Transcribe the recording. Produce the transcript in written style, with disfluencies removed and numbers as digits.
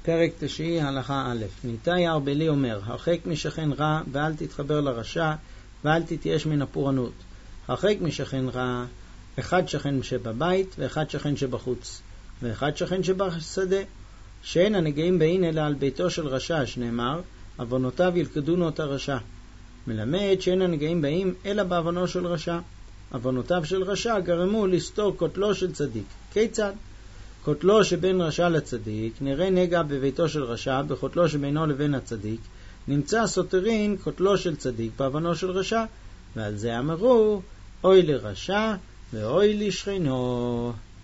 פרק 9 הלכה א'. ניתאי הארבלי אומר, הרחק משכן רע ואל תתחבר לרשע ואל תתייאש מן הפורענות. הרחק משכן רע, אחד שכן שבבית ואחד שכן שבחוץ ואחד שכן שבשדה, שאין הנגעים באין אלא על ביתו של רשע, שנאמר עוונותיו ילכדונו את הרשע. מלמד שאין הנגעים באים אלא בעוונו של רשע. עוונותיו של רשע גרמו לסתור כותלו של צדיק. כיצד? כותלו שבין רשע לצדיק נראה נגע בביתו של רשע, בכותלו שבינו לבין הצדיק נמצא סותרין כותלו של צדיק בעוונו של רשע, ועל זה אמרו אוי לרשע ואוי לשכנו.